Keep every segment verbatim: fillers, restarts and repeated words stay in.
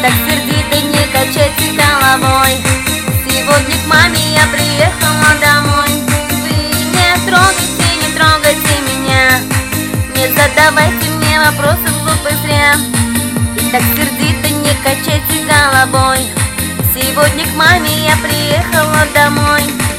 так сердито не качайте головой. Сегодня к маме я приехала домой. Вы не трогайте, не трогайте меня, не задавайте мне вопросов глупых зря. И так сердито не качайте головой. Сегодня к маме я приехала домой.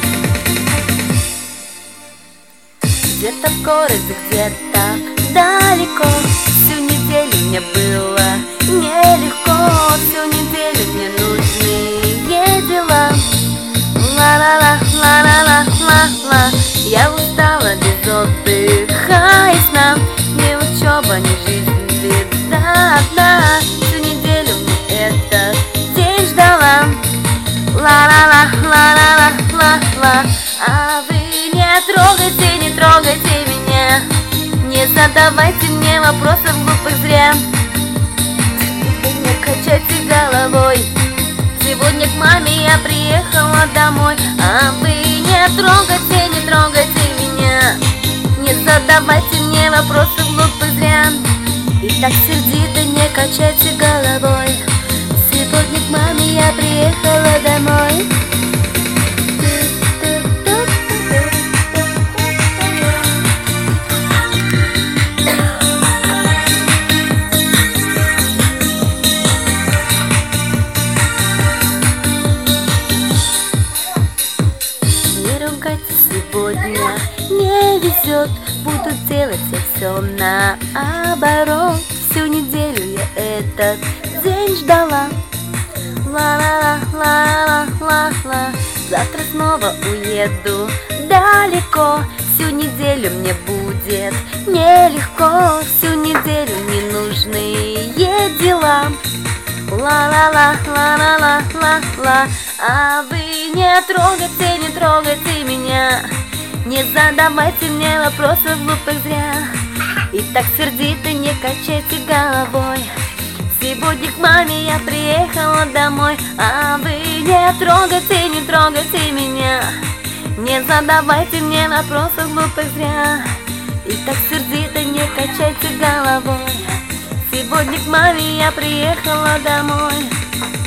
Где-то в городе, где-то далеко, всю неделю мне было нелегко. Всю неделю мне нужные дела. Ла-ла-ла, ла-ла-ла-ла-ла. Я устала без отдыха и сна. Ни учеба, ни жизнь, беда одна. Всю неделю мне этот день ждала. Ла-ла-ла, ла-ла-ла-ла-ла. А вы не трогайте, не трогайте меня, не задавайте мне вопросов глупых зря. Не качайте головой. Сегодня к маме я приехала домой. А вы не трогайте, не трогайте меня, не задавайте мне вопросов глупых зря. И так сердито не качайте головой. Сегодня к маме я приехала домой. Сегодня не везет, буду делать я все наоборот. Всю неделю я этот день ждала. Ла-ла-ла-ла-ла-ла. Завтра снова уеду далеко. Всю неделю мне будет нелегко. Всю неделю ненужные дела. Ла-ла-ла-ла-ла-ла-ла. А вы не трогайте, не трогайте меня, не задавайте мне вопросов глупых зря. И так сердито не качайте головой. Сегодня к маме я приехала домой. А вы не трогайте, не трогайте меня, не задавайте мне вопросов глупых зря. И так сердито не качайте головой. Сегодня к маме я приехала домой.